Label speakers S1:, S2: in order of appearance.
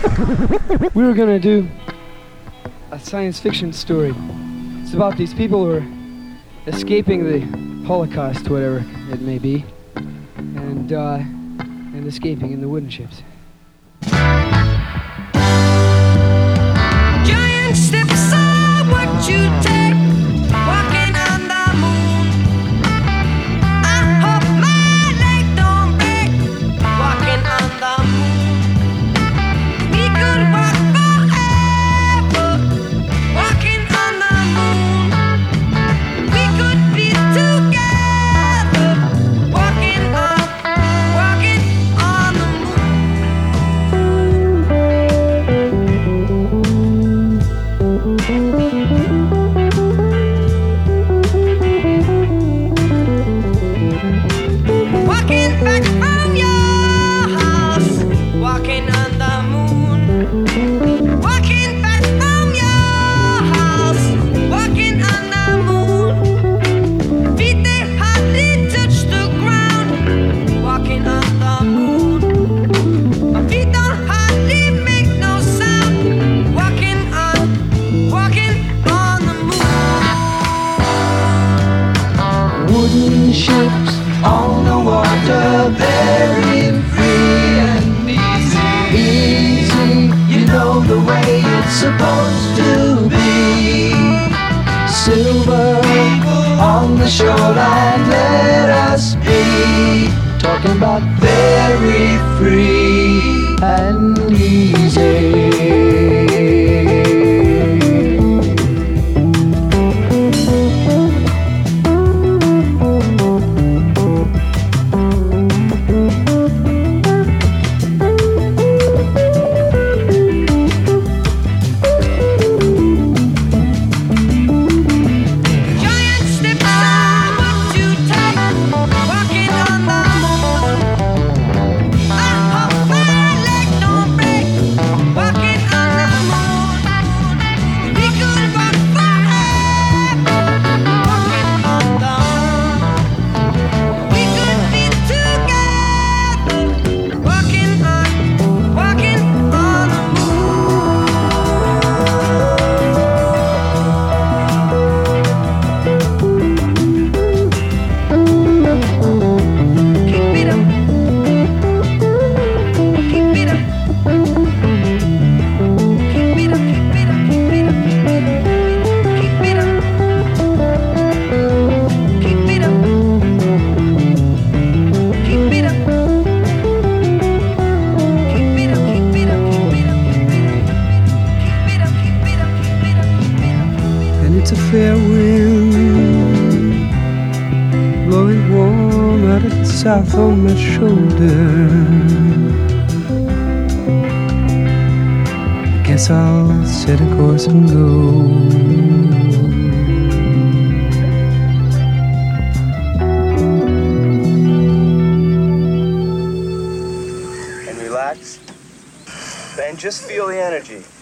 S1: We were gonna do a science fiction story. It's about these people who are escaping the Holocaust, whatever it may be, and escaping in the wooden ships.
S2: Giant steps are what you take, walking on the moon. I hope my leg don't break, walking on the moon. We could walk forever, walking on the moon. We could be together, walking on the walking back from your house, walking on the moon. Walking back from your house, walking on the moon. Feet they hardly touch the ground, walking on the moon. My feet don't hardly make no sound, walking on the moon.
S3: Wooden ships on the water, very free and easy. Easy, you know the way it's supposed to be. Silver on the shoreline, let us be. Talking about very free and easy.
S2: Giant steps are what you take, walking on the moon. I hope my leg don't break, walking on the moon. We could walk forever, walking on the moon. We could be together, walking on the moon. Keep it up. Keep it up. Keep it up. Keep it up. Keep it up. Keep it up. Keep it up. Keep it up. Keep it up. Keep it up. Keep it up. Keep it up. Keep it up.
S1: And it's a fair wind, blowing warm out of the south on my shoulder. Guess I'll set a course and go.
S4: And relax. Then just feel the energy.